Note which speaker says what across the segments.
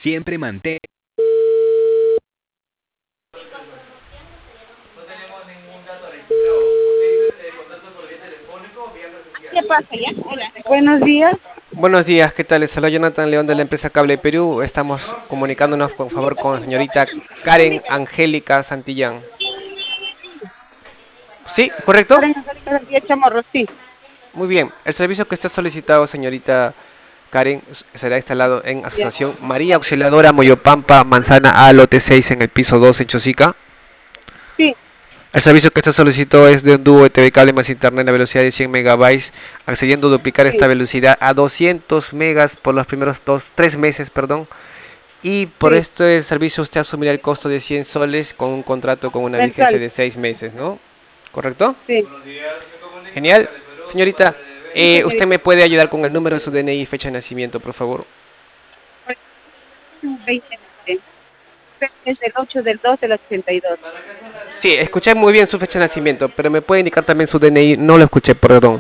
Speaker 1: Siempre mantén.
Speaker 2: ¿Qué pasa ya? Hola. Buenos días.
Speaker 3: Buenos días, ¿qué tal? Les habla Jonathan León de la empresa Cable Perú. Estamos comunicándonos, por favor, con la señorita Karen Angélica Santillán. ¿Sí? ¿Correcto?
Speaker 2: Karen Angélica García Chamorro, sí.
Speaker 3: Muy bien. El servicio que usted ha solicitado, señorita Karen, será instalado en
Speaker 2: Ya.
Speaker 3: Asociación María Auxiliadora Moyopampa, Manzana A, lote 6, en el piso 2, en Chosica.
Speaker 2: Sí,
Speaker 3: El servicio que usted solicitó es de un dúo de TV cable más internet a velocidad de 100 megabytes, accediendo a duplicar esta
Speaker 2: sí,
Speaker 3: velocidad a 200 megas por los primeros 3 meses, perdón. Y por
Speaker 2: sí.
Speaker 3: este servicio usted asumirá el costo de 100 soles con un contrato con una vigencia
Speaker 2: Mensual,
Speaker 3: de 6 meses, ¿no? ¿Correcto?
Speaker 2: sí.
Speaker 3: Genial. Señorita,
Speaker 2: Sí,
Speaker 3: ¿usted
Speaker 2: señorita.
Speaker 3: me puede ayudar con el número de su DNI y fecha de nacimiento, por favor?
Speaker 2: 2020. Es del 8 del 2 del 82.
Speaker 3: Sí, escuché muy bien su fecha de nacimiento, pero me puede indicar también su DNI. No lo escuché, perdón.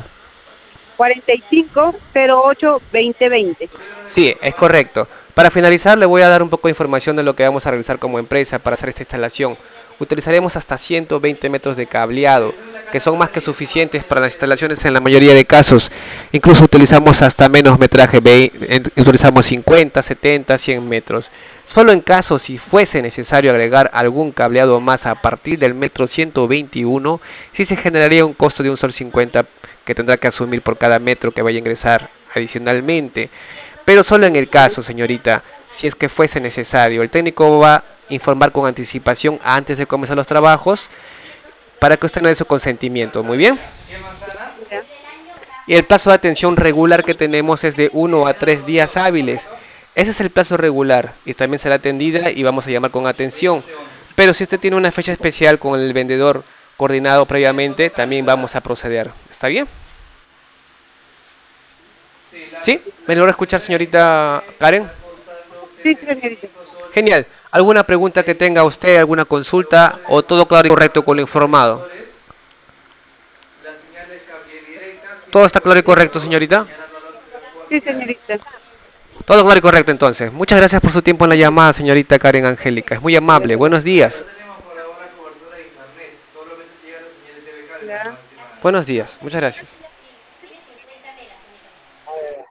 Speaker 2: 4508-2020.
Speaker 3: Sí, es correcto. Para finalizar, le voy a dar un poco de información de lo que vamos a realizar como empresa para hacer esta instalación. Utilizaremos hasta 120 metros de cableado, que son más que suficientes para las instalaciones en la mayoría de casos. Incluso utilizamos hasta menos metraje, utilizamos 50, 70, 100 metros. Solo en caso si fuese necesario agregar algún cableado más a partir del metro 121, sí se generaría un costo de un sol 50 que tendrá que asumir por cada metro que vaya a ingresar adicionalmente. Pero solo en el caso, señorita, si es que fuese necesario. El técnico va a informar con anticipación antes de comenzar los trabajos para que usted no dé su consentimiento. Muy bien.
Speaker 2: Ya.
Speaker 3: Y el plazo de atención regular que tenemos es de 1 a 3 días hábiles. Ese es el plazo regular y también será atendida y vamos a llamar con atención. Pero si usted tiene una fecha especial con el vendedor coordinado previamente, también vamos a proceder. ¿Está bien? ¿Sí? ¿Me logra escuchar, señorita Karen?
Speaker 2: Sí, señorita.
Speaker 3: Genial. ¿Alguna pregunta que tenga usted, alguna consulta o todo claro y correcto con lo informado? ¿Todo está claro y correcto, señorita?
Speaker 2: Sí, señorita.
Speaker 3: Todo claro y correcto entonces. Muchas gracias por su tiempo en la llamada, señorita Karen Angélica. Es muy amable. Buenos días.
Speaker 2: Ya.
Speaker 3: Buenos días. Muchas gracias.